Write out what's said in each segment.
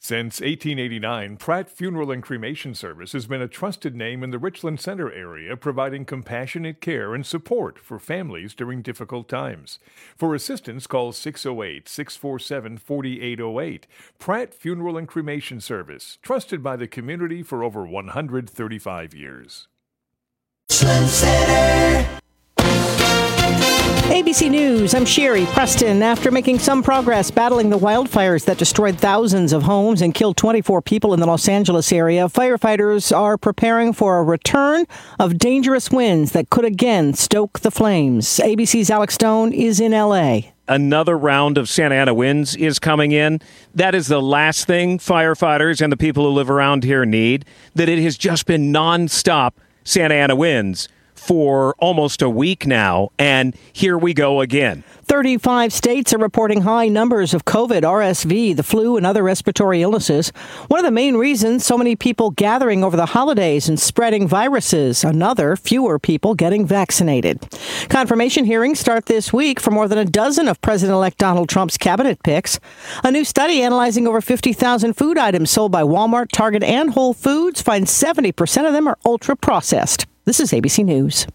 Since 1889, Pratt Funeral and Cremation Service has been a trusted name in the Richland Center area, providing compassionate care and support for families during difficult times. For assistance, call 608-647-4808. Pratt Funeral and Cremation Service, trusted by the community for over 135 years. Richland Center. ABC News, I'm Sherry Preston. After making some progress battling the wildfires that destroyed thousands of homes and killed 24 people in the Los Angeles area, firefighters are preparing for a return of dangerous winds that could again stoke the flames. ABC's Alex Stone is in L.A. Another round of Santa Ana winds is coming in. That is the last thing firefighters and the people who live around here need, that it has just been nonstop Santa Ana winds for almost a week now, and here we go again. 35 states are reporting high numbers of COVID, RSV, the flu, and other respiratory illnesses. One of the main reasons, so many people gathering over the holidays and spreading viruses. Another, fewer people getting vaccinated. Confirmation hearings start this week for more than a dozen of President-elect Donald Trump's cabinet picks. A new study analyzing over 50,000 food items sold by Walmart, Target, and Whole Foods finds 70% of them are ultra-processed. This is ABC News.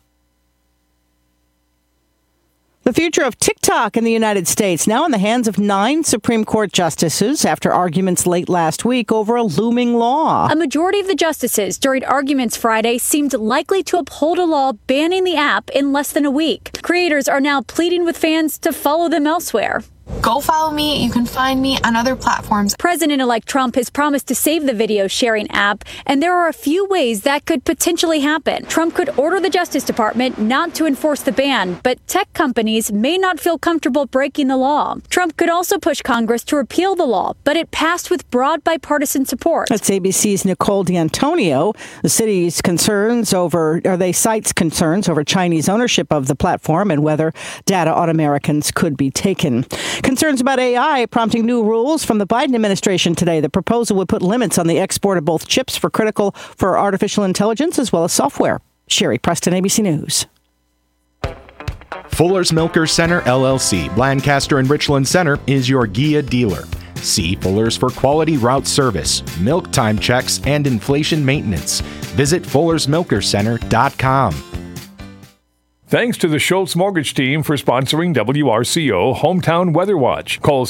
The future of TikTok in the United States now in the hands of 9 Supreme Court justices after arguments late last week over a looming law. A majority of the justices during arguments Friday seemed likely to uphold a law banning the app in less than a week. Creators are now pleading with fans to follow them elsewhere. Go follow me. You can find me on other platforms. President-elect Trump has promised to save the video sharing app, and there are a few ways that could potentially happen. Trump could order the Justice Department not to enforce the ban, but tech companies may not feel comfortable breaking the law. Trump could also push Congress to repeal the law, but it passed with broad bipartisan support. That's ABC's Nicole D'Antonio. The city's cites concerns over Chinese ownership of the platform and whether data on Americans could be taken. Concerns about AI prompting new rules from the Biden administration today. The proposal would put limits on the export of both chips critical for artificial intelligence as well as software. Sherry Preston, ABC News. Fuller's Milker Center, LLC, Lancaster and Richland Center is your Gia dealer. See Fuller's for quality route service, milk time checks, and inflation maintenance. Visit FullersMilkerCenter.com. Thanks to the Schultz Mortgage Team for sponsoring WRCO Hometown Weather Watch. Call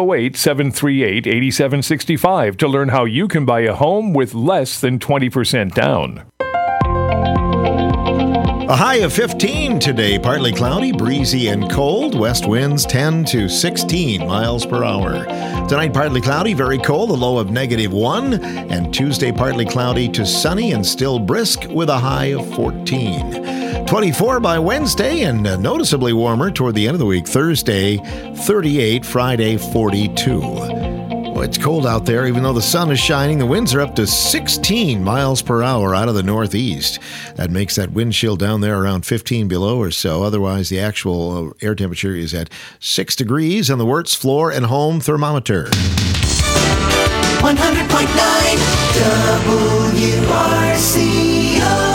608-738-8765 to learn how you can buy a home with less than 20% down. A high of 15 today, partly cloudy, breezy and cold. West winds 10 to 16 miles per hour. Tonight, partly cloudy, very cold, a low of -1. And Tuesday, partly cloudy to sunny and still brisk with a high of 14. 24 by Wednesday and noticeably warmer toward the end of the week. Thursday, 38, Friday, 42. Well, it's cold out there, even though the sun is shining. The winds are up to 16 miles per hour out of the northeast. That makes that wind chill down there around 15 below or so. Otherwise, the actual air temperature is at 6 degrees on the Wirtz floor and home thermometer. 100.9 WRCO.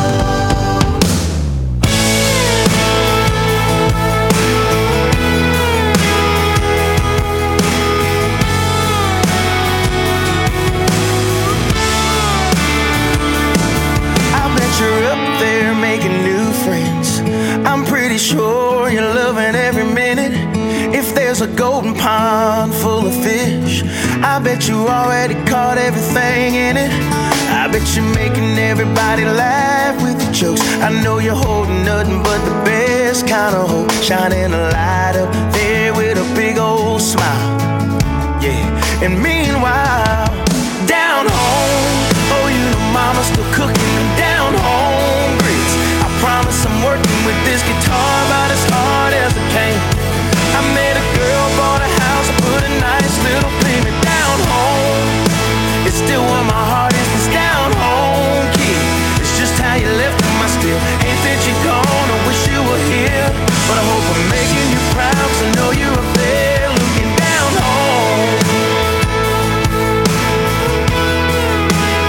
You're up there making new friends. I'm pretty sure you're loving every minute. If there's a golden pond full of fish, I bet you already caught everything in it. I bet you're making everybody laugh with your jokes. I know you're holding nothing but the best kind of hope, shining a light up there with a big old smile. Yeah, and meanwhile, down home, oh, you know mama's still cooking them down home grits. I promise I'm working with this guitar about as hard as I can. I met a girl, bought a house, put a nice little payment down home. It's still where my heart is, this down home kid. It's just how you left them, I still hate that you're gone. I wish you were here, but I hope I'm making you proud, 'cause I know you're up there looking down home.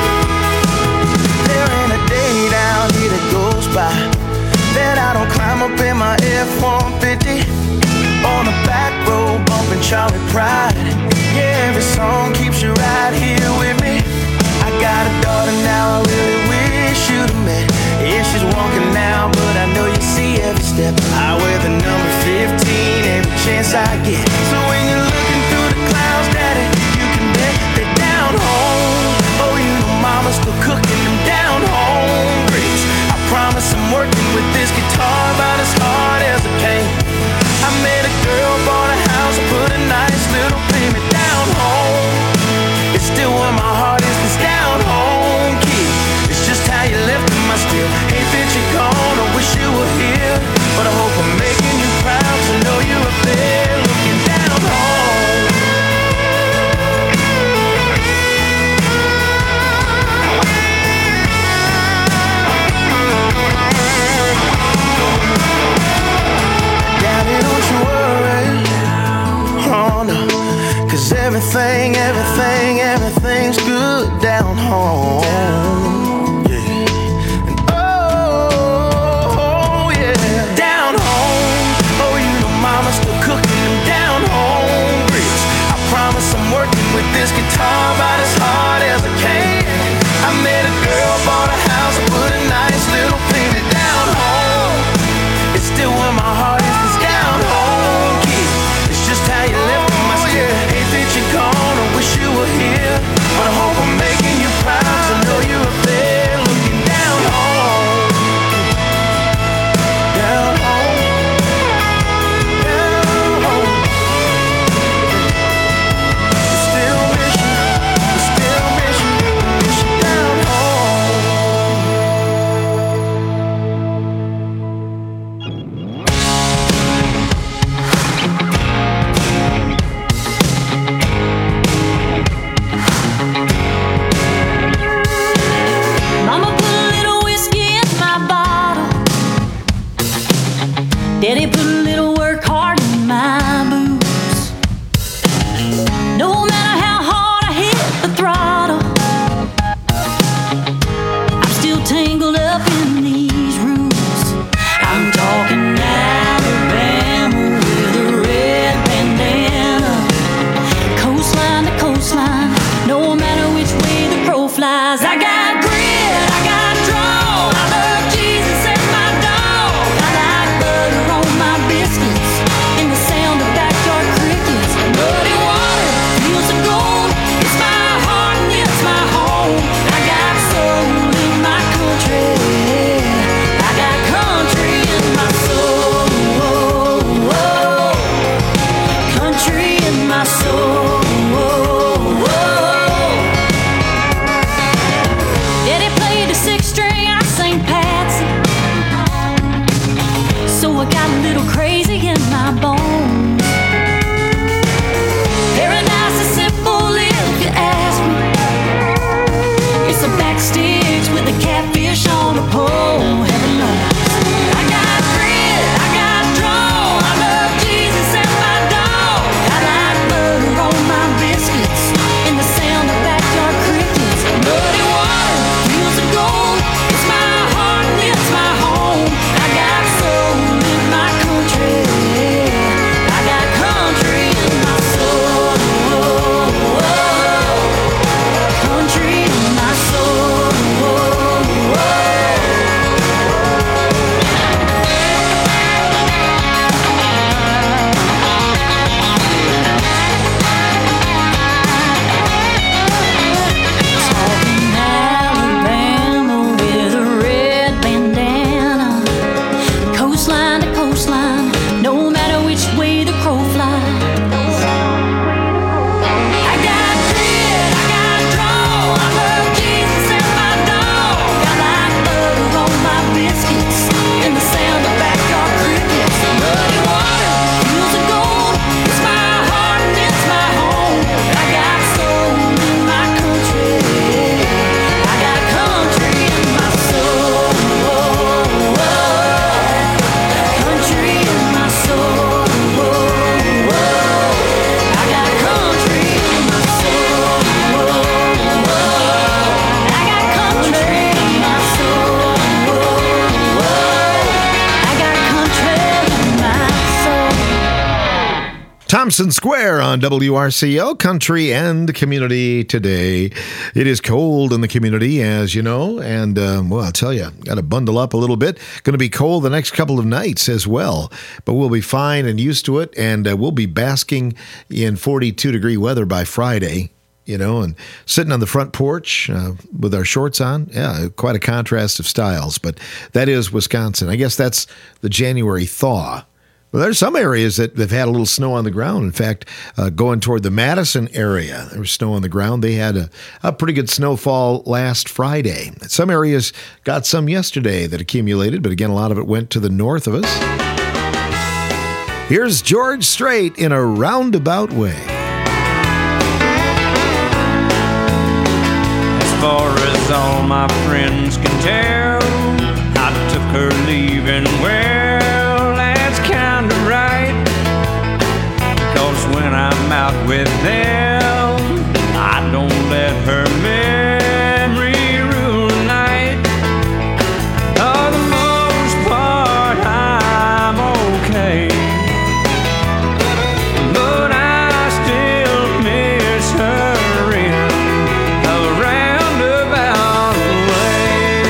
There ain't a day down here that goes by that I don't climb up everything's good down home. Yeah. And oh, yeah. Down home. Oh, you know mama's still cooking them down home grits. I promise I'm working with this guitar about as hard as I can. I met a girl, bought a house, and put a nice little painted down home. It's still where my heart is, this down home kid. It's just how you left my skin. Hate that you're gone, I wish you were here. But I hope I'm making you proud, 'cause I know you're up there looking down home. Down home. Down home. Still miss you. Still miss you. Miss you down home. Mama put a little whiskey in my bottle. Daddy put a little work hard in my boots. No matter how hard I hit the throttle, I'm still tangled up in these roots. I'm talking Alabama with a red bandana, coastline to coastline, no matter which way the crow flies. I got grit, I got draw, I love Jesus and my dog. I like butter on my biscuits and the sound of backyard crickets. Muddy water, fields of gold, it's my heart and it's my home. I got soul in my country, I got country in my soul. Country in my soul. Daddy played the sixth string, I sang Patsy. So I got a little crazy in my bones. Paradise is simple if you ask me. It's a back sticks with a catfish on a pole. Heaven knows. I got grit, I got draw, I love Jesus and my dog. I like butter on my biscuits and the sound of backyard crickets. Muddy water, fields of gold, it's my heart and it's my home. I got soul in my country, I got country in my soul. Country in my soul. Talking Alabama with a red bandana, coastline to coastline, no matter which way the crow flies. I got grit, I got draw, I love Jesus and my dog. I like butter on my biscuits and the sound of backyard crickets. Muddy water, fields of gold, it's my heart and it's my home. I got soul in my country, I got country in my soul. Country in my soul. I got country in my soul. I got country in my soul. I got country in my soul. Thompson Square on WRCO, Country and Community today. It is cold in the community, as you know, and, well, I'll tell you, got to bundle up a little bit. Going to be cold the next couple of nights as well, but we'll be fine and used to it, and we'll be basking in 42-degree weather by Friday, you know, and sitting on the front porch with our shorts on. Yeah, quite a contrast of styles, but that is Wisconsin. I guess that's the January thaw. Well, there's some areas that have had a little snow on the ground. In fact, going toward the Madison area, there was snow on the ground. They had a pretty good snowfall last Friday. Some areas got some yesterday that accumulated, but again, a lot of it went to the north of us. Here's George Strait in a roundabout way. As far as all my friends can tell, I took her leaving well, that's kinda right. 'Cause when I'm out with them, I don't let let her memory rule the night. For the most part, I'm okay, but I still miss her in a roundabout way.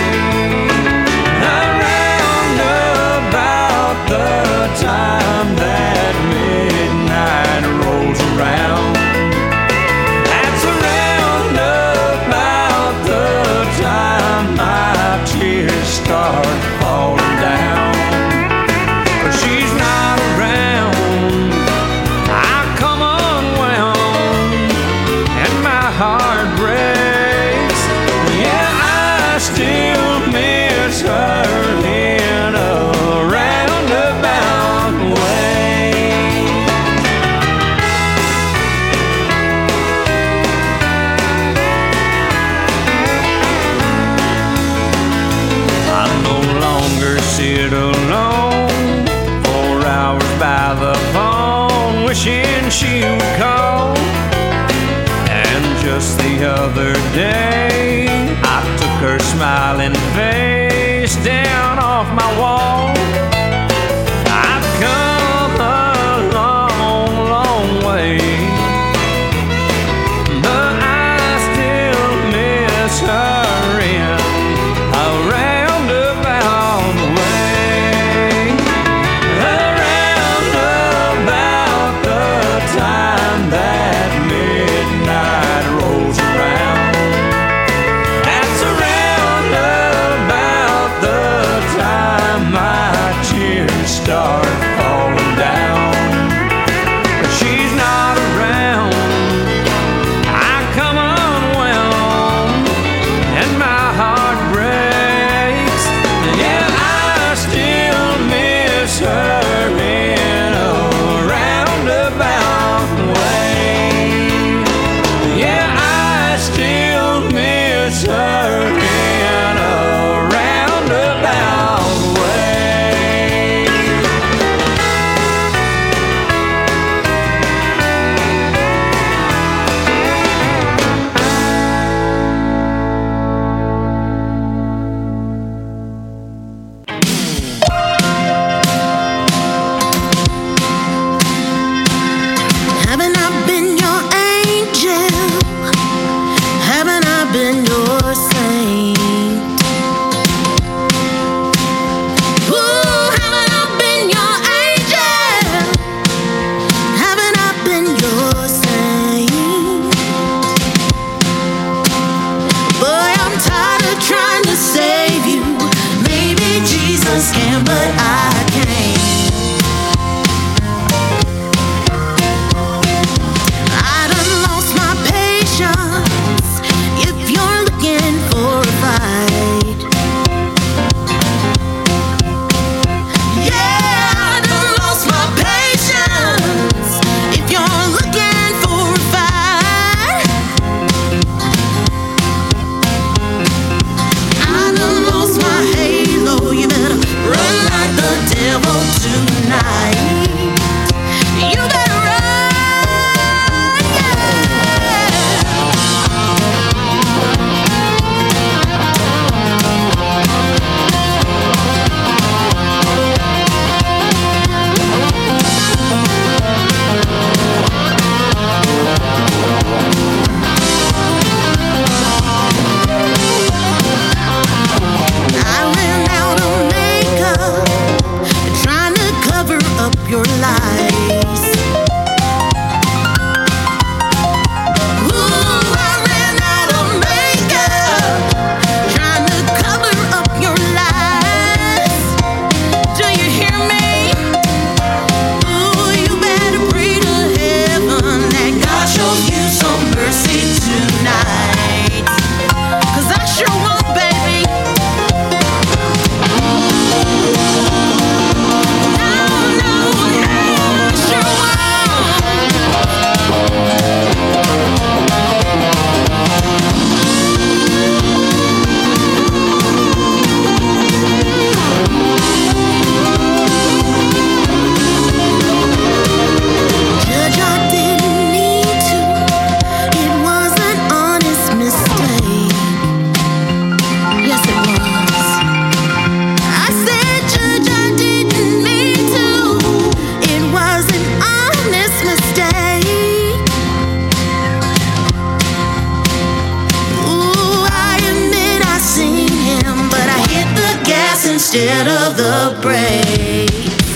Around about the time that midnight rolls around. That's around about the time my tears start falling down. But she's not around, I come unwound, and my heart breaks. Yeah, I still miss her in a roundabout way. I no longer sit alone 4 hours by the phone, wishing she would call. And just the other day, I took her smiling face down off my wall. I've come a long, long way, but I still miss her in a roundabout way. Around about the time that midnight rolls around. That's around about the time my tears start falling down. But she's not around, I come unwound, and my heart breaks. Yeah, I still miss her in a roundabout way. Yeah, I still miss her in a roundabout way. Haven't I been your angel? Haven't I been your saint? Ooh, haven't I been your angel? Haven't I been your saint? Boy, I'm tired of trying to save you. Maybe Jesus can, but I can't. I done lost my patience. If you're looking instead of the brave.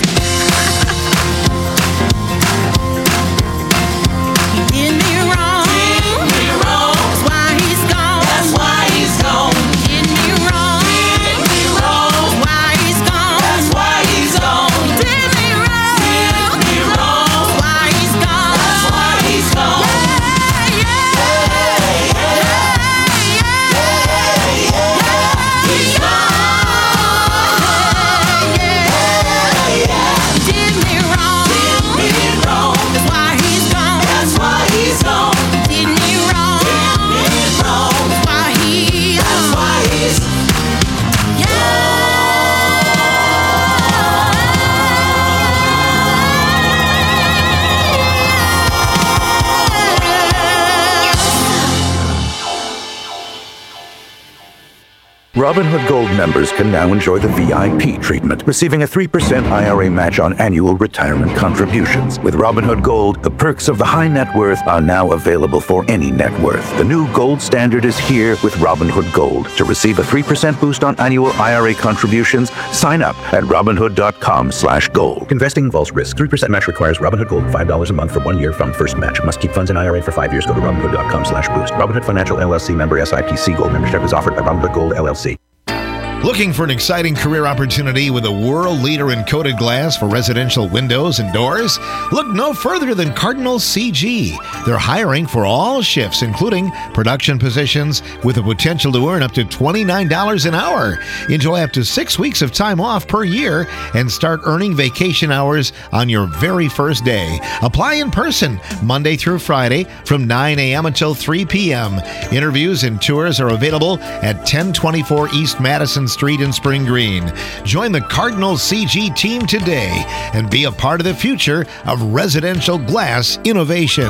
Robinhood Gold members can now enjoy the VIP treatment, receiving a 3% IRA match on annual retirement contributions. With Robinhood Gold, the perks of the high net worth are now available for any net worth. The new gold standard is here with Robinhood Gold. To receive a 3% boost on annual IRA contributions, sign up at Robinhood.com/gold. Investing involves risk. 3% match requires Robinhood Gold $5 a month for 1 year from first match. Must keep funds in IRA for 5 years. Go to Robinhood.com/boost. Robinhood Financial LLC member SIPC. Gold membership is offered by Robinhood Gold LLC. Looking for an exciting career opportunity with a world leader in coated glass for residential windows and doors? Look no further than Cardinal CG. They're hiring for all shifts, including production positions, with the potential to earn up to $29 an hour. Enjoy up to 6 weeks of time off per year and start earning vacation hours on your very first day. Apply in person Monday through Friday from 9 a.m. until 3 p.m. Interviews and tours are available at 1024 East Madison Street in Spring Green. Join the Cardinal CG team today and be a part of the future of residential glass innovation.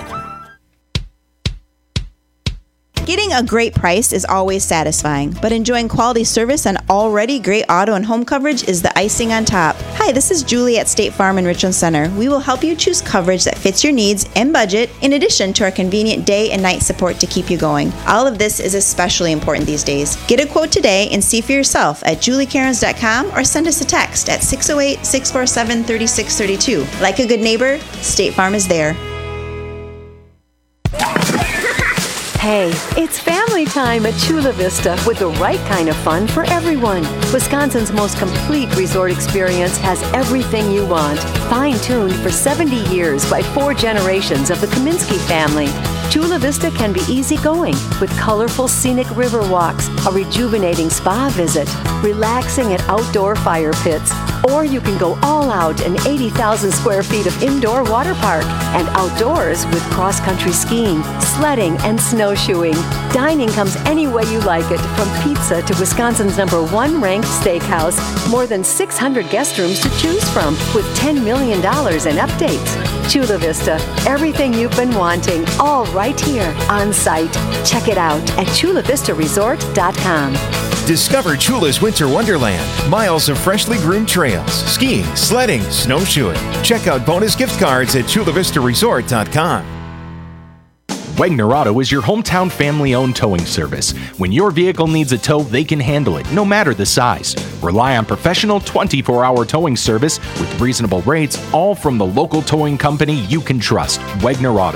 Getting a great price is always satisfying, but enjoying quality service and already great auto and home coverage is the icing on top. Hi, this is Julie at State Farm in Richland Center. We will help you choose coverage that fits your needs and budget, in addition to our convenient day and night support to keep you going. All of this is especially important these days. Get a quote today and see for yourself at juliecairns.com or send us a text at 608-647-3632. Like a good neighbor, State Farm is there. Hey, it's family time at Chula Vista with the right kind of fun for everyone. Wisconsin's most complete resort experience has everything you want, fine-tuned for 70 years by 4 generations of the Kaminsky family. Chula Vista can be easygoing with colorful scenic river walks, a rejuvenating spa visit, relaxing at outdoor fire pits, or you can go all out in 80,000 square feet of indoor water park and outdoors with cross-country skiing, sledding, and snowshoeing. Dining comes any way you like it, from pizza to Wisconsin's #1 ranked steakhouse. More than 600 guest rooms to choose from with $10 million in updates. Chula Vista, everything you've been wanting, all right here on site. Check it out at chulavistaresort.com. Discover Chula's Winter Wonderland. Miles of freshly groomed trails, skiing, sledding, snowshoeing. Check out bonus gift cards at chulavistaresort.com. Wegner Auto is your hometown family-owned towing service. When your vehicle needs a tow, they can handle it, no matter the size. Rely on professional 24-hour towing service with reasonable rates, all from the local towing company you can trust. Wegner Auto,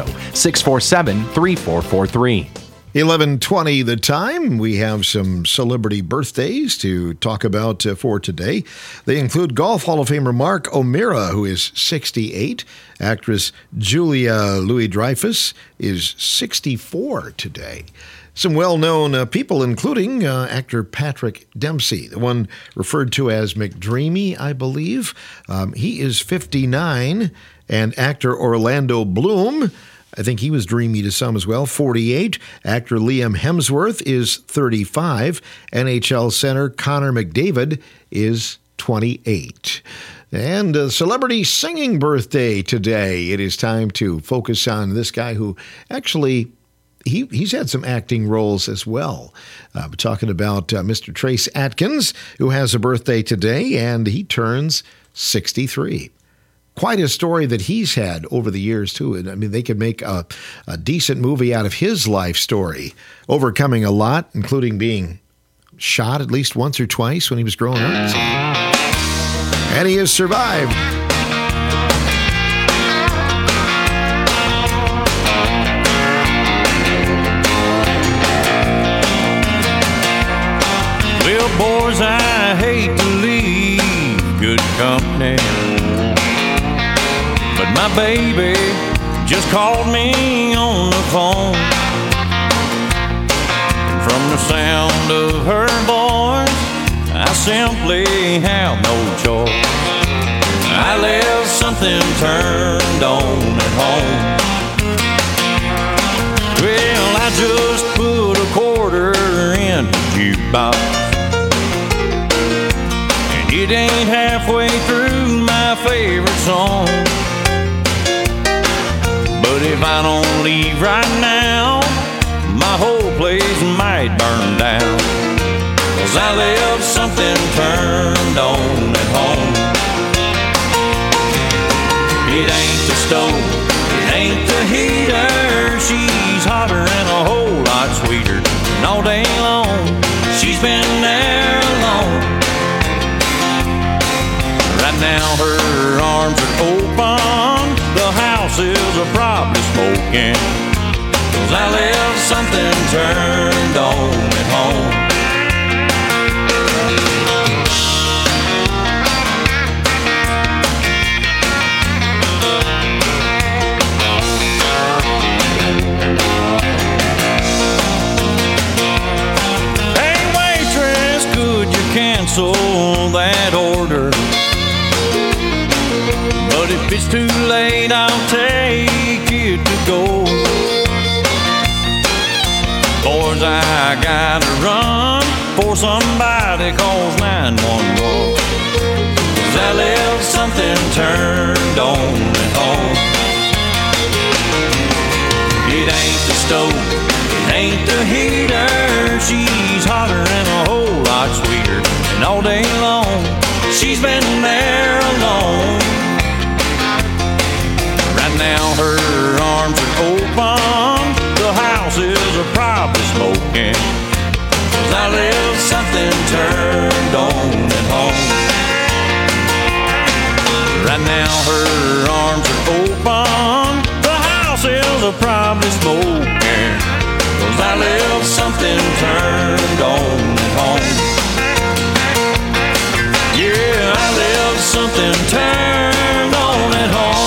647-3443. 11:20 the time. We have some celebrity birthdays to talk about for today. They include Golf Hall of Famer Mark O'Meara, who is 68. Actress Julia Louis-Dreyfus is 64 today. Some well-known people, including actor Patrick Dempsey, the one referred to as McDreamy, I believe. He is 59. And actor Orlando Bloom, I think he was dreamy to some as well, 48. Actor Liam Hemsworth is 35. NHL center Connor McDavid is 28. And a celebrity singing birthday today. It is time to focus on this guy who actually, he's had some acting roles as well. We're talking about Mr. Trace Atkins, who has a birthday today, and he turns 63. Quite a story that he's had over the years, too. And I mean, they could make a decent movie out of his life story, overcoming a lot, including being shot at least once or twice when he was growing up. So. And he has survived. Well, boys, I hate to leave good company, but my baby just called me on the phone. And from the sound of her voice, I simply have no choice. I left something turned on at home. Well, I just put a quarter in the jukebox, and it ain't halfway through my favorite song. But if I don't leave right now, my whole place might burn down, 'cause I left something turned on at home. It ain't the stove, it ain't the heater, she's hotter and a whole lot sweeter. And all day long, she's been there alone. Right now her arms are open, the house is probably smoking, 'cause I left something turned on at home. Hey waitress, could you cancel that order? But if it's too late, I'll take it to go. Boys, I gotta run for somebody calls 911, 'cause I left something turned on at home. It ain't the stove, it ain't the heater, she's hotter and a whole lot sweeter. And all day long, she's been there alone. Now her arms are open, the house is probably smoking, 'cause I left something turned on at home. Right now her arms are open, the house is probably smoking, 'cause I left something turned on at home. Yeah, I left something turned on at home.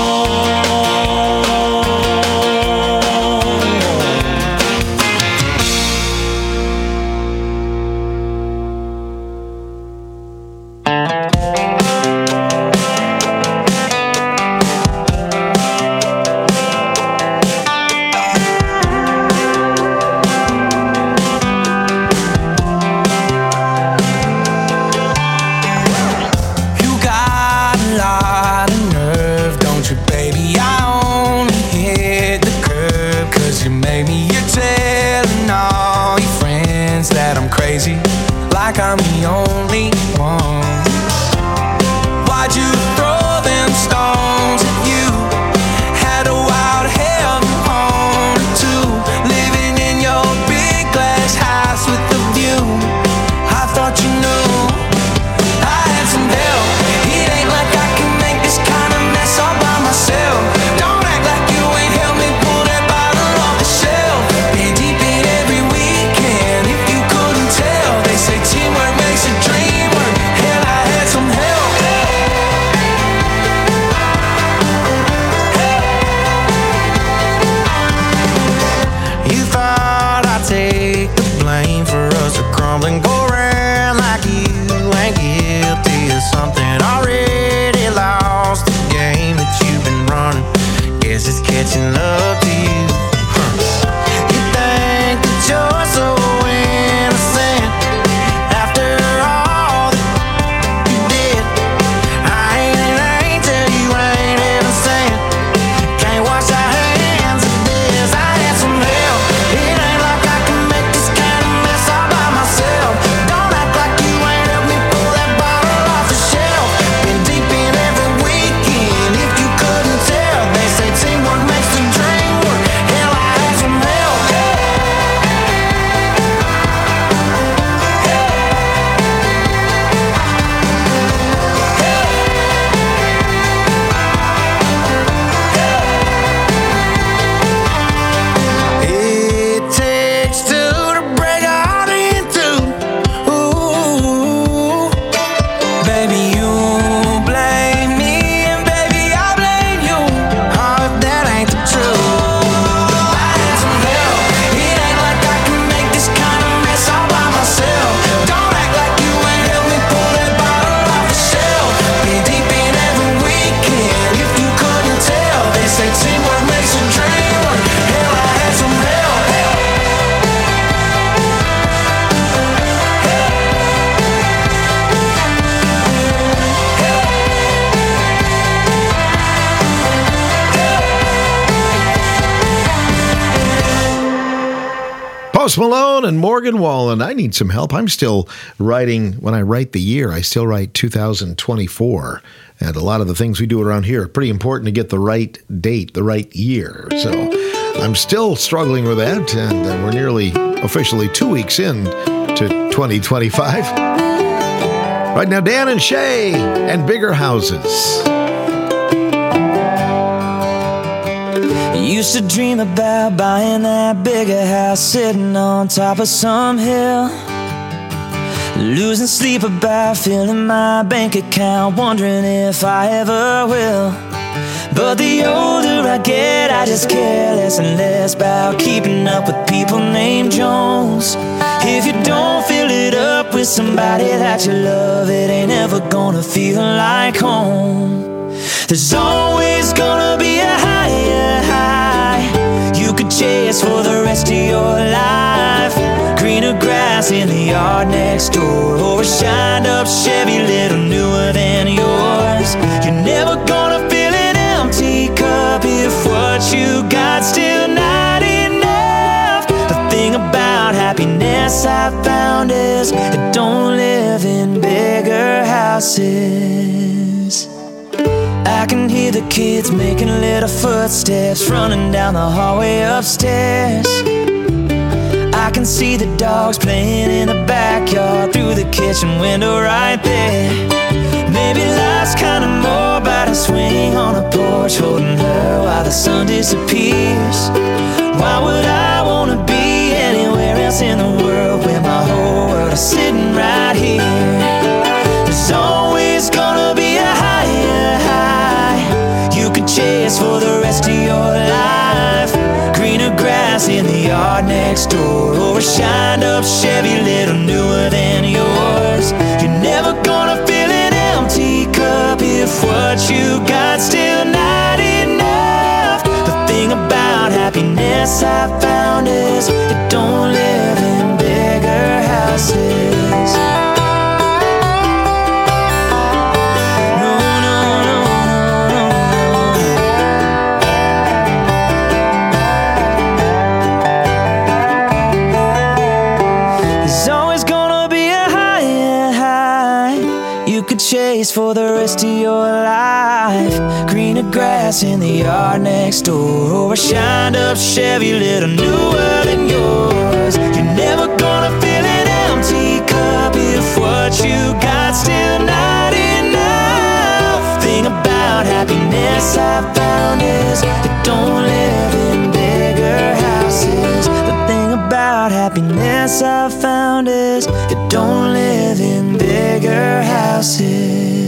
Like I'm the only one. Why'd you throw them stones at you? Had a wild hell on too, living in your big glass house with the view. I thought you knew I had some help. It ain't like I can make this kind of mess all by myself. Don't act like you ain't helped me pull that bottle off the shelf. Been deep in every weekend, if you couldn't tell. They say teamwork makes a dream work. Hell, I had some help. You thought I'd take the blame for us to crumble and go around like you ain't guilty of something. Already lost the game that you've been running. Guess it's catching up to you. You think that you're so innocent after all that you did. I ain't an angel, you ain't even sent. Can't wash our hands of this. I had some help. It ain't like I can make this kind of mess all by myself. Don't act like you ain't helped me pull that bottle off the shelf. Been deep in every weekend, if you couldn't tell. They say teamwork makes the dream work. Post Malone and Morgan Wallen. I need some help. I'm still writing, when I write the year, I still write 2024. And a lot of the things we do around here are pretty important to get the right date, the right year. So I'm still struggling with that, and we're nearly officially 2 weeks in to 2025. Right now, Dan and Shay and Bigger Houses. Used to dream about buying that bigger house, sitting on top of some hill, losing sleep about filling my bank account, wondering if I ever will. But the older I get, I just care less and less about keeping up with people named Jones. If you don't fill it up with somebody that you love, it ain't ever gonna feel like home. There's always gonna be a higher high you could chase for the rest of your life. Greener grass in the yard next door, or a shined up Chevy little newer than yours. You're never gonna fill an empty cup if what you got still not enough. The thing about happiness I found is it don't live in bigger houses. I can hear the kids making little footsteps running down the hallway upstairs. I can see the dogs playing in the backyard through the kitchen window right there. Maybe life's kinda more about a swing on a porch, holding her while the sun disappears. Why would I wanna be anywhere else in the world when my whole world is sitting right here? There's always gonna be a higher high you could chase for the rest of your life. Greener grass in the yard next door, or a shined up Chevy little newer than yours. You're never gonna fill an empty cup if what you got still not enough. The thing about happiness I found is it don't live in bigger houses. Chase for the rest of your life. Greener grass in the yard next door, or a shined up Chevy little newer than yours. You're never gonna fill an empty cup if what you got still not enough. Thing about happiness I found is it don't live in bigger houses. The thing about happiness I found is it don't live in bigger houses.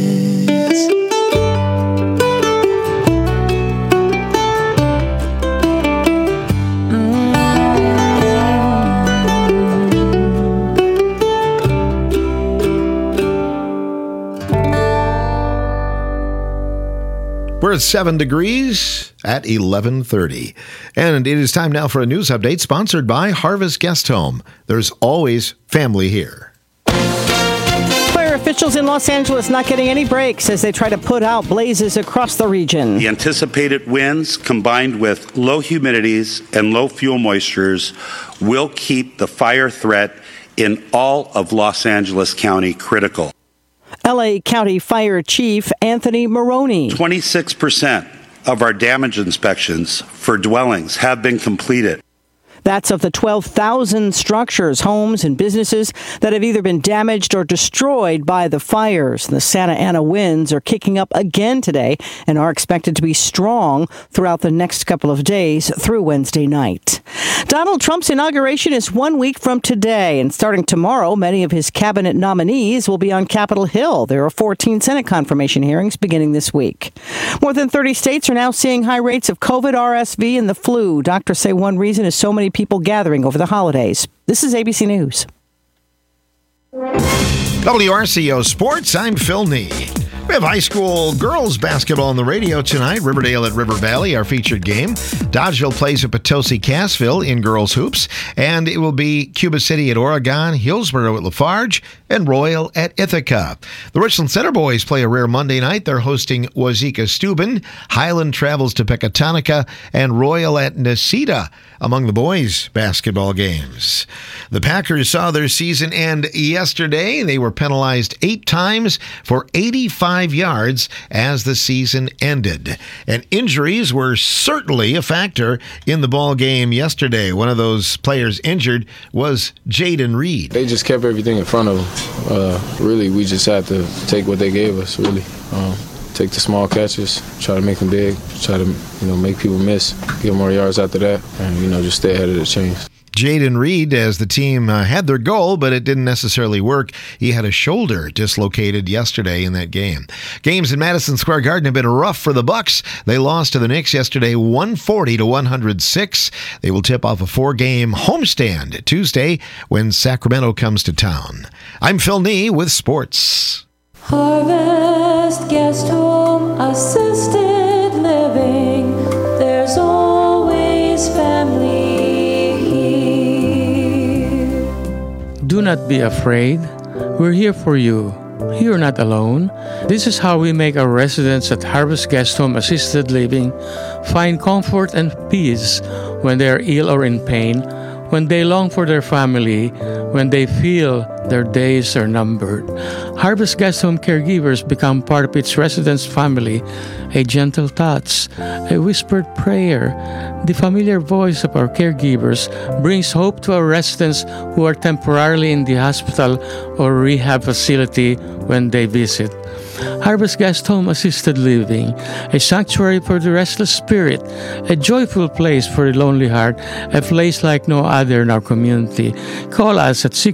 We're at 7 degrees at 11:30. And it is time now for a news update sponsored by Harvest Guest Home. There's always family here. Fire officials in Los Angeles not getting any breaks as they try to put out blazes across the region. The anticipated winds combined with low humidities and low fuel moistures will keep the fire threat in all of Los Angeles County critical. L.A. County Fire Chief Anthony Maroney. 26% of our damage inspections for dwellings have been completed. That's of the 12,000 structures, homes, and businesses that have either been damaged or destroyed by the fires. The Santa Ana winds are kicking up again today and are expected to be strong throughout the next couple of days through Wednesday night. Donald Trump's inauguration is 1 week from today, and starting tomorrow, many of his cabinet nominees will be on Capitol Hill. There are 14 Senate confirmation hearings beginning this week. More than 30 states are now seeing high rates of COVID, RSV, and the flu. Doctors say one reason is so many people gathering over the holidays. This is ABC News. WRCO Sports, I'm Phil Nee. We have high school girls basketball on the radio tonight. Riverdale at River Valley, our featured game. Dodgeville plays at Potosi-Cassville in girls hoops. And it will be Cuba City at Oregon, Hillsboro at Lafarge, and Royal at Ithaca. The Richland Center boys play a rare Monday night. They're hosting Wazeeka Steuben. Highland travels to Pecatonica, and Royal at Necedah among the boys' basketball games. The Packers saw their season end yesterday. They were penalized 8 times for 85 yards as the season ended. And injuries were certainly a factor in the ball game yesterday. One of those players injured was Jaden Reed. They just kept everything in front of them. Really, we just had to take what they gave us, really. Take the small catches, try to make them big, try to make people miss, get more yards after that, and just stay ahead of the chains. Jaden Reed, as the team had their goal, but it didn't necessarily work. He had a shoulder dislocated yesterday in that game. Games in Madison Square Garden have been rough for the Bucks. They lost to the Knicks yesterday 140-106. They will tip off a 4-game homestand Tuesday when Sacramento comes to town. I'm Phil Nee with sports. Harvest Guest Home Assisted Living. There's always family here. Do not be afraid. We're here for you. You're not alone. This is how we make our residents at Harvest Guest Home Assisted Living find comfort and peace when they are ill or in pain, when they long for their family, when they feel their days are numbered. Harvest Guest Home caregivers become part of its residents' family. A gentle touch, a whispered prayer, the familiar voice of our caregivers brings hope to our residents who are temporarily in the hospital or rehab facility when they visit. Harvest Guest Home Assisted Living, a sanctuary for the restless spirit, a joyful place for the lonely heart, a place like no other in our community. Call us at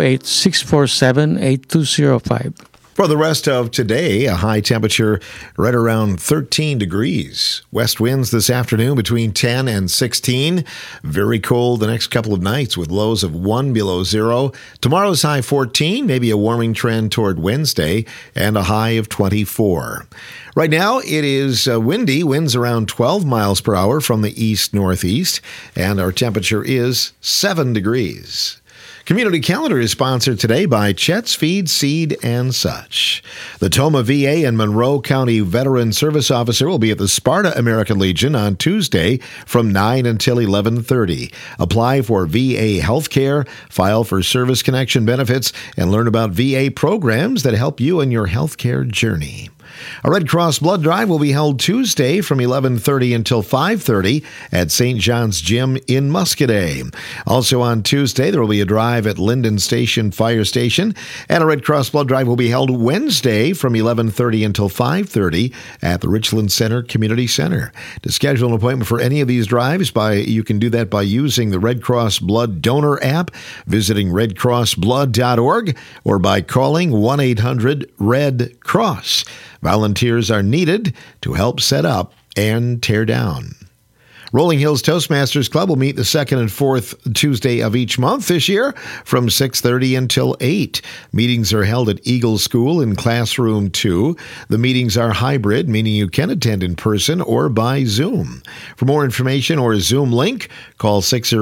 608-647-8205. For the rest of today, a high temperature right around 13 degrees. West winds this afternoon between 10 and 16. Very cold the next couple of nights with lows of 1 below zero. Tomorrow's high 14, maybe a warming trend toward Wednesday, and a high of 24. Right now, it is windy, winds around 12 miles per hour from the east-northeast, and our temperature is 7 degrees. Community Calendar is sponsored today by Chet's Feed, Seed, and Such. The Tomah VA and Monroe County Veteran Service Officer will be at the Sparta American Legion on Tuesday from 9 until 11:30. Apply for VA health care, file for service connection benefits, and learn about VA programs that help you in your health care journey. A Red Cross blood drive will be held Tuesday from 11:30 until 5:30 at St. John's Gym in Muscadet. Also on Tuesday, there will be a drive at Linden Station Fire Station, and a Red Cross blood drive will be held Wednesday from 11:30 until 5:30 at the Richland Center Community Center. To schedule an appointment for any of these drives, you can do that by using the Red Cross Blood Donor app, visiting redcrossblood.org, or by calling 1-800-RED-CROSS. Volunteers are needed to help set up and tear down. Rolling Hills Toastmasters Club will meet the second and fourth Tuesday of each month this year from 6:30 until 8. Meetings are held at Eagle School in Classroom 2. The meetings are hybrid, meaning you can attend in person or by Zoom. For more information or a Zoom link, call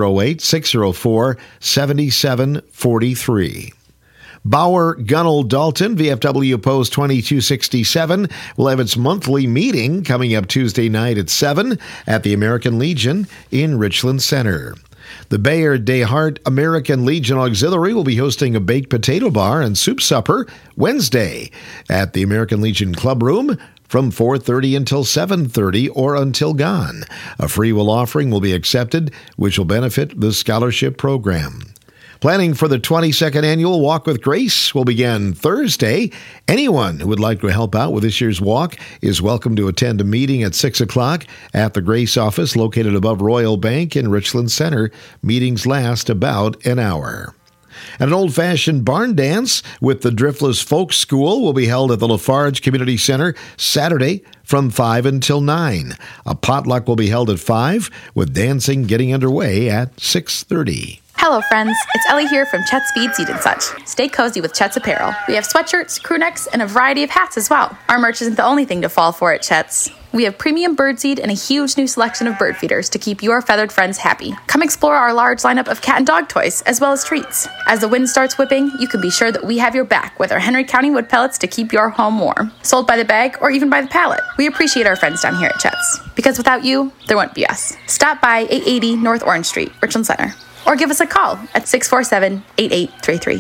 608-604-7743. Bauer Gunnell Dalton, VFW Post 2267, will have its monthly meeting coming up Tuesday night at 7 at the American Legion in Richland Center. The Bayard DeHart American Legion Auxiliary will be hosting a baked potato bar and soup supper Wednesday at the American Legion Club Room from 4:30 until 7:30 or until gone. A free will offering will be accepted, which will benefit the scholarship program. Planning for the 22nd Annual Walk with Grace will begin Thursday. Anyone who would like to help out with this year's walk is welcome to attend a meeting at 6 o'clock at the Grace office located above Royal Bank in Richland Center. Meetings last about an hour. And an old-fashioned barn dance with the Driftless Folk School will be held at the Lafarge Community Center Saturday from 5 until 9. A potluck will be held at 5, with dancing getting underway at 6:30. Hello friends, it's Ellie here from Chet's Feed Seed and Such. Stay cozy with Chet's apparel. We have sweatshirts, crew necks, and a variety of hats as well. Our merch isn't the only thing to fall for at Chet's. We have premium birdseed and a huge new selection of bird feeders to keep your feathered friends happy. Come explore our large lineup of cat and dog toys, as well as treats. As the wind starts whipping, you can be sure that we have your back with our Henry County wood pellets to keep your home warm. Sold by the bag or even by the pallet. We appreciate our friends down here at Chet's. Because without you, there wouldn't be us. Stop by 880 North Orange Street, Richland Center. Or give us a call at 647-8833.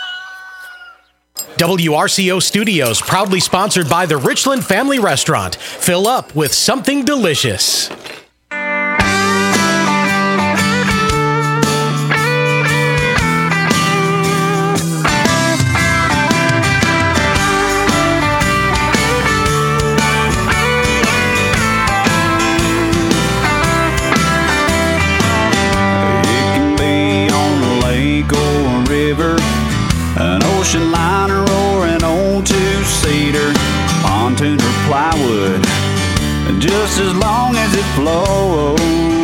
WRCO Studios, proudly sponsored by the Richland Family Restaurant. Fill up with something delicious. Ocean liner or an old two-seater, pontoon or plywood, just as long as it floats.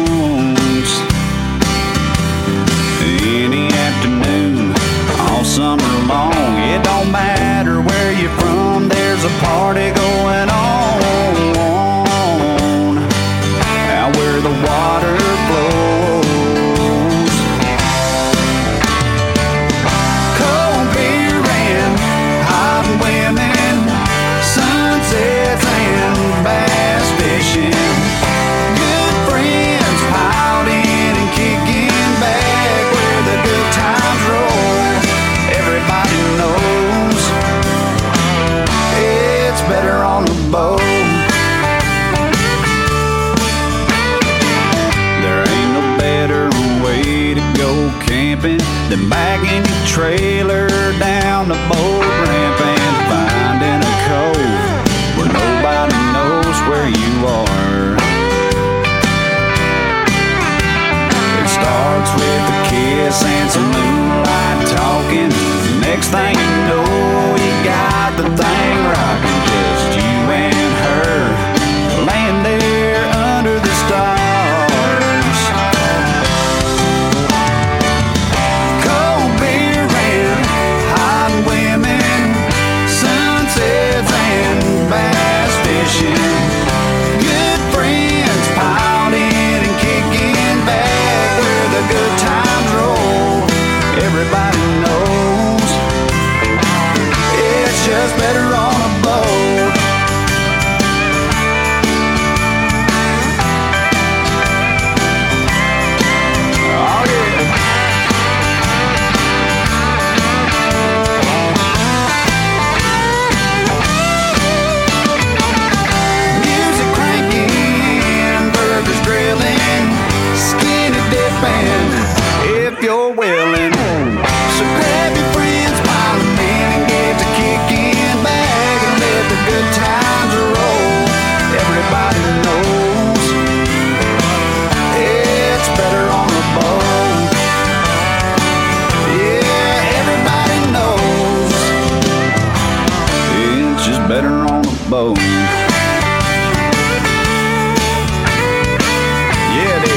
Any afternoon, all summer long, it don't matter where you're from, there's a party going on out where the water flows. Then bagging your trailer down the boat ramp and finding a cove where nobody knows where you are. It starts with a kiss and some moonlight talking. Next thing you know, you got the thing rocking. Just you and her laying there under the stars. Good friends piled in and kicking back where the good times roll. Everybody knows it's just better on a boat. Oh yeah. If you're willing, so grab your friends, pile them in and get to kicking back and let the good times roll. Everybody knows it's better on a boat. Yeah, everybody knows it's just better on a boat. Yeah, it is.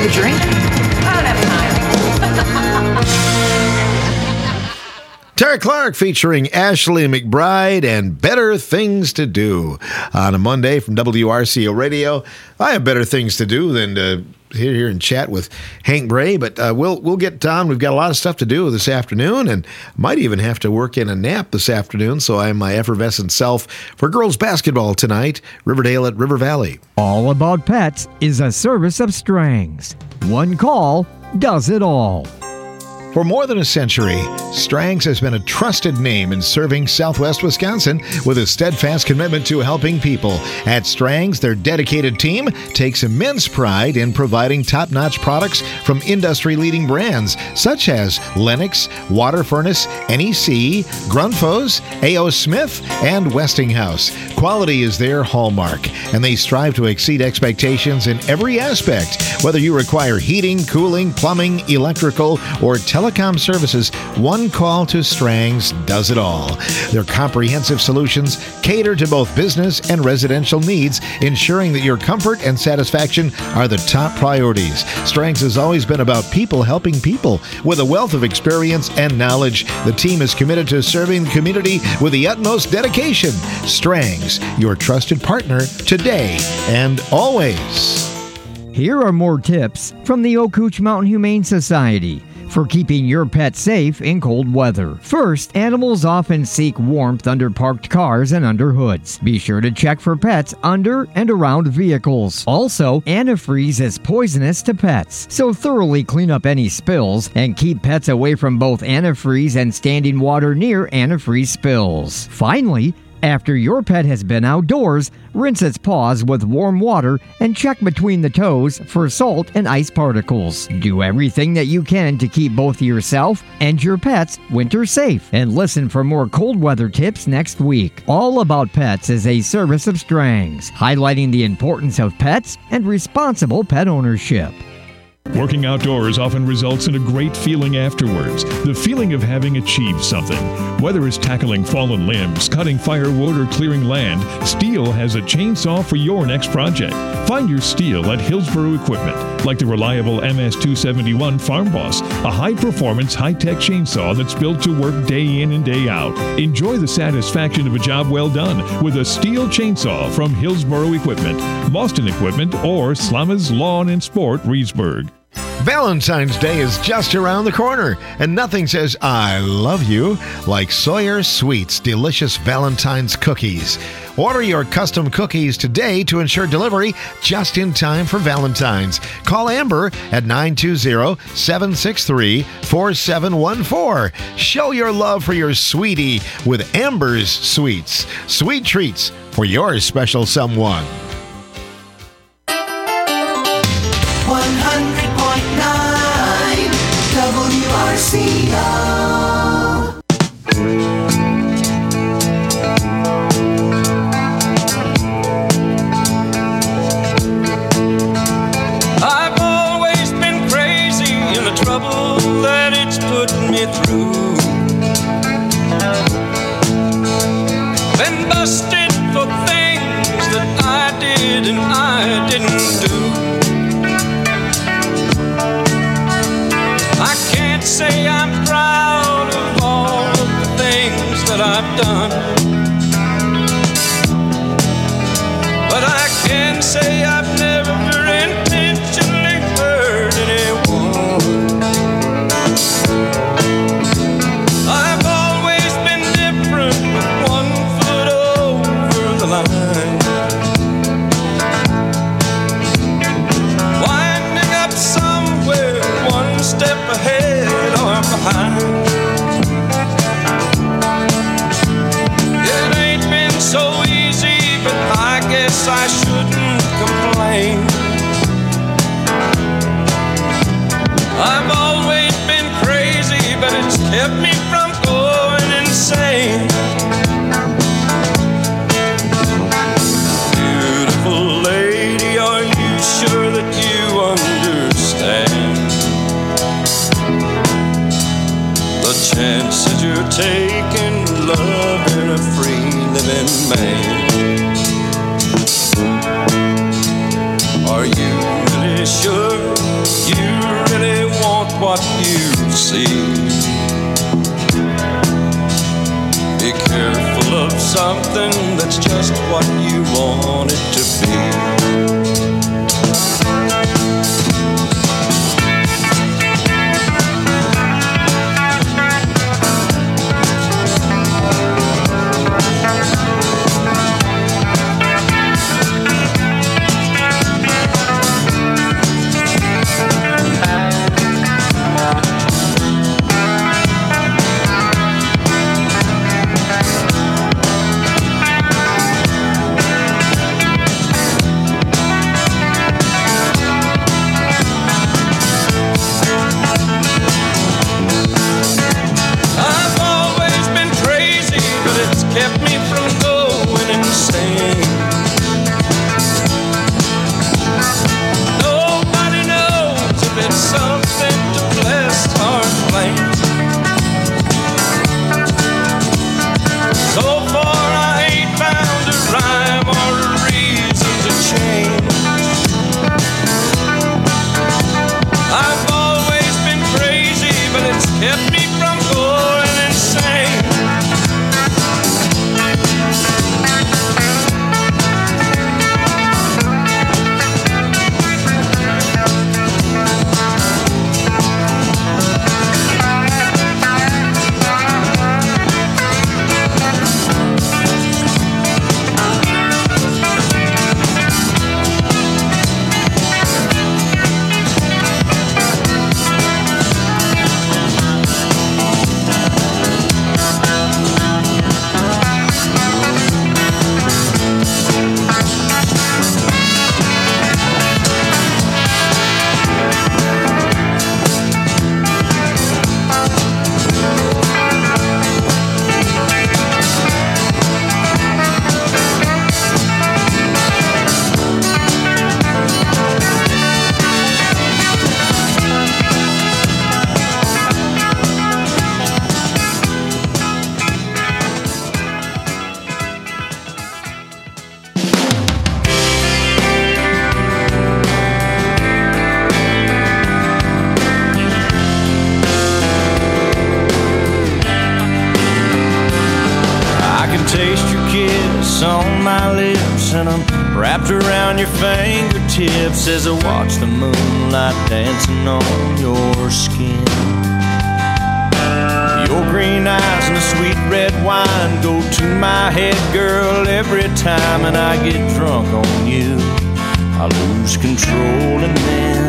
a drink? I don't have time. Tara Clark featuring Ashley McBride and Better Things to Do on a Monday from WRCO Radio. I have better things to do than to here and chat with Hank Bray, but we'll get on. We've got a lot of stuff to do this afternoon and might even have to work in a nap this afternoon, so I am my effervescent self for girls basketball tonight, Riverdale at River Valley. All About Pets is a service of Strangs. One call does it all. For more than a century, Strangs has been a trusted name in serving Southwest Wisconsin with a steadfast commitment to helping people. At Strangs, their dedicated team takes immense pride in providing top-notch products from industry-leading brands such as Lennox, Water Furnace, NEC, Grundfos, A.O. Smith, and Westinghouse. Quality is their hallmark, and they strive to exceed expectations in every aspect. Whether you require heating, cooling, plumbing, electrical, or telecom services, one call to Strangs does it all. Their comprehensive solutions cater to both business and residential needs, ensuring that your comfort and satisfaction are the top priorities. Strangs has always been about people helping people. With a wealth of experience and knowledge, the team is committed to serving the community with the utmost dedication. Strangs, your trusted partner today and always. Here are more tips from the Okootch Mountain Humane Society for keeping your pet safe in cold weather. First, animals often seek warmth under parked cars and under hoods. Be sure to check for pets under and around vehicles. Also, antifreeze is poisonous to pets, so thoroughly clean up any spills and keep pets away from both antifreeze and standing water near antifreeze spills. Finally, after your pet has been outdoors, rinse its paws with warm water and check between the toes for salt and ice particles. Do everything that you can to keep both yourself and your pets winter safe. And listen for more cold weather tips next week. All About Pets is a service of Strangs, highlighting the importance of pets and responsible pet ownership. Working outdoors often results in a great feeling afterwards, the feeling of having achieved something. Whether it's tackling fallen limbs, cutting firewood, or clearing land, Stihl has a chainsaw for your next project. Find your Stihl at Hillsboro Equipment, like the reliable MS-271 Farm Boss, a high-performance, high-tech chainsaw that's built to work day in and day out. Enjoy the satisfaction of a job well done with a Stihl chainsaw from Hillsboro Equipment, Boston Equipment, or Slama's Lawn and Sport, Reedsburg. Valentine's Day is just around the corner, and nothing says I love you like Sawyer Sweets delicious Valentine's cookies. Order your custom cookies today to ensure delivery just in time for Valentine's. Call Amber at 920-763-4714. Show your love for your sweetie with Amber's Sweets. Sweet treats for your special someone. 100.9 WRCO. I've always been crazy in the trouble that it's put me through. Been busted for things that I did and I didn't do. I can't say I'm proud of all of the things that I've done, but I can say I've never intentionally hurt anyone. I've always been different, with 1 foot over the line, winding up somewhere 1 step ahead or behind. It ain't been so easy, but I guess I shouldn't complain. I've always been crazy, but it's kept me from going insane. Beautiful lady, are you sure that you understand? want it to be. And I'm wrapped around your fingertips as I watch the moonlight dancing on your skin. Your green eyes and the sweet red wine go to my head, girl, every time. And I get drunk on you, I lose control, and then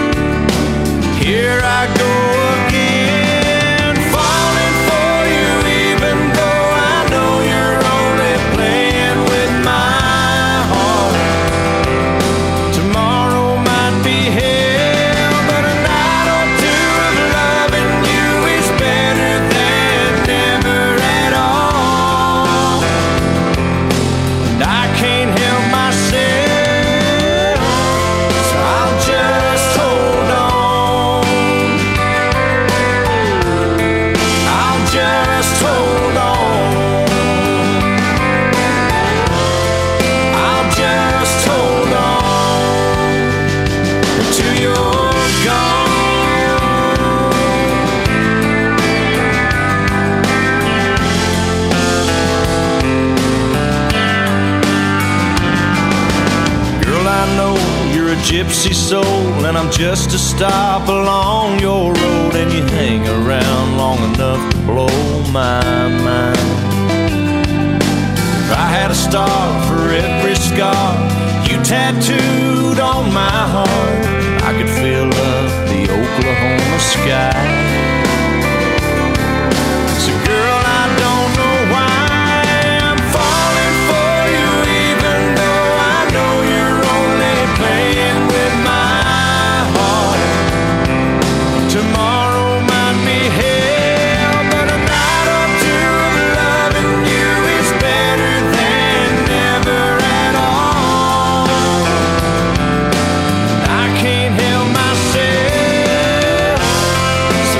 here I go again, falling for you, even though I know you're only playing with my gypsy soul, and I'm just a stop along your road, and you hang around long enough to blow my mind. If I had a star for every scar you tattooed on my heart, I could fill up the Oklahoma sky. So girl, I don't know why I'm falling for you, even though I know you're only playing with my heart. Tomorrow might be hell, but a night or two of loving you is better than never at all. I can't help myself, so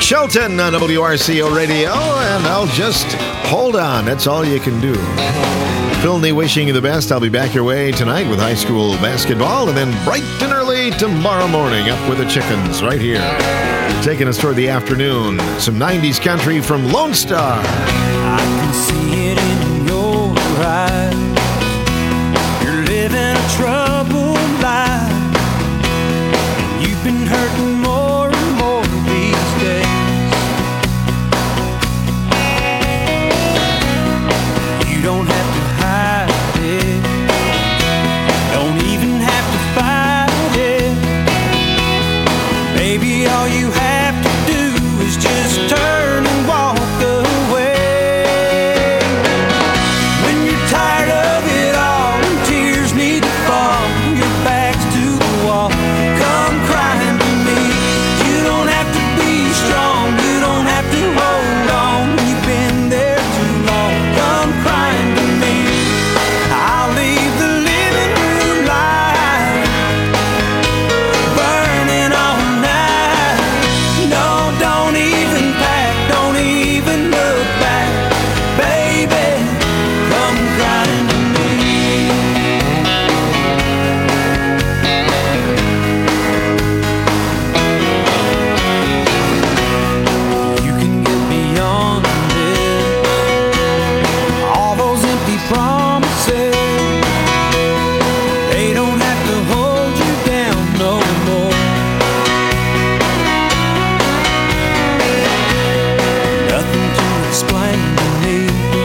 Shelton on WRCO Radio, and I'll just hold on. That's all you can do. Phil Nee wishing you the best. I'll be back your way tonight with high school basketball, and then bright and early tomorrow morning up with the Chickens right here. Taking us toward the afternoon. Some 90s country from Lone Star. I can see it in your eyes. You're living a troubled life. You've been hurting more and more these days. You don't have to hide it. Don't even have to fight it. Maybe all you have to do is just turn and walk away. When you're tired of it all and tears need to fall, your back's to the wall, come crying to me. You don't have to be strong, you don't have to hold on. You've been there too long, come crying to me. I'll leave the living room light burning all night. No, don't even pack, don't even look back. Baby, come crying to me. You can get beyond this. All those empty promises, they don't have to hold you down no more. Nothing to explain to me.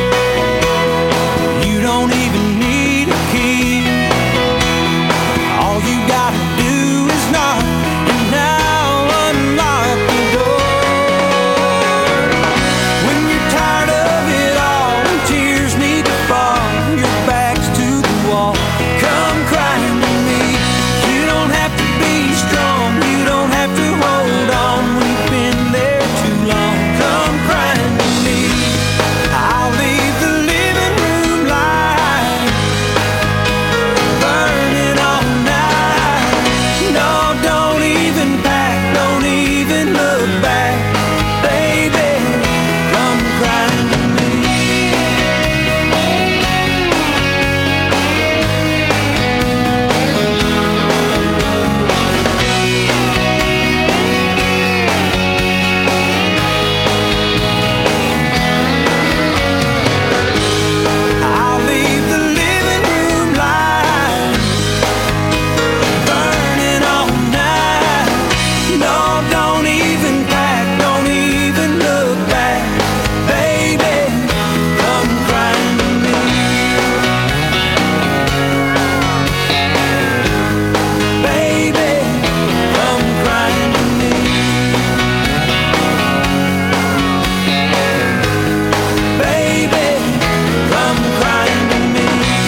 You don't even need a key. All you gotta do is knock, and now unlock the door. When you're tired of it all and tears need to fall, your back's to the wall, come crying to me. You don't have to be strong, you don't have to hold on. We've been there too long, come crying to me. I'll leave the living room light burning all night. No, don't even pack, don't even look back. Baby, come crying to me. I'll leave the living room light burning all night. No, don't even pack, don't even look back. Baby, come crying to me. Baby, come crying to me. Baby, come crying to me.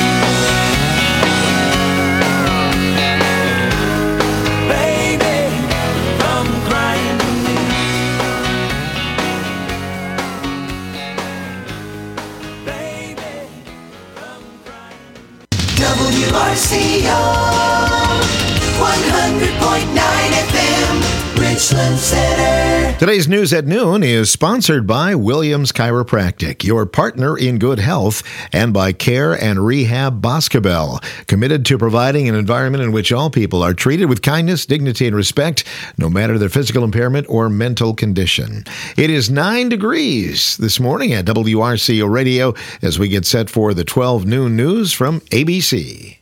Baby, come crying to me. WRCO 100.9 FM, Richland Center. Today's news at noon is sponsored by Williams Chiropractic, your partner in good health, and by Care and Rehab Boscobel, committed to providing an environment in which all people are treated with kindness, dignity, and respect, no matter their physical impairment or mental condition. It is 9 degrees this morning at WRCO Radio as we get set for the 12 noon news from ABC.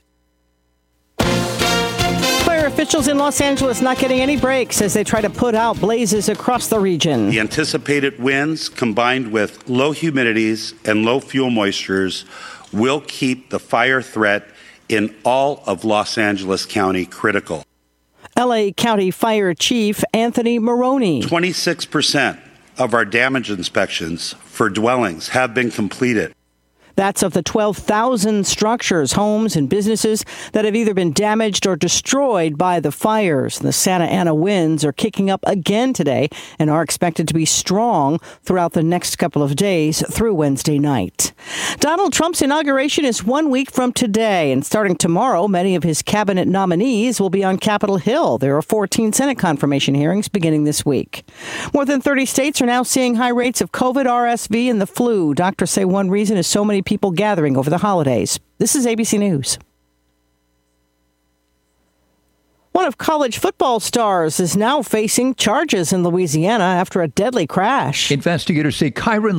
Fire officials in Los Angeles not getting any breaks as they try to put out blazes across the region. The anticipated winds combined with low humidities and low fuel moistures will keep the fire threat in all of Los Angeles County critical. LA County Fire Chief Anthony Maroney. 26% of our damage inspections for dwellings have been completed. That's of the 12,000 structures, homes, and businesses that have either been damaged or destroyed by the fires. The Santa Ana winds are kicking up again today and are expected to be strong throughout the next couple of days through Wednesday night. Donald Trump's inauguration is 1 week from today, and starting tomorrow, many of his cabinet nominees will be on Capitol Hill. There are 14 Senate confirmation hearings beginning this week. More than 30 states are now seeing high rates of COVID, RSV, and the flu. Doctors say one reason is so many people gathering over the holidays. This is ABC News. One of college football stars is now facing charges in Louisiana after a deadly crash. Investigators say Kyron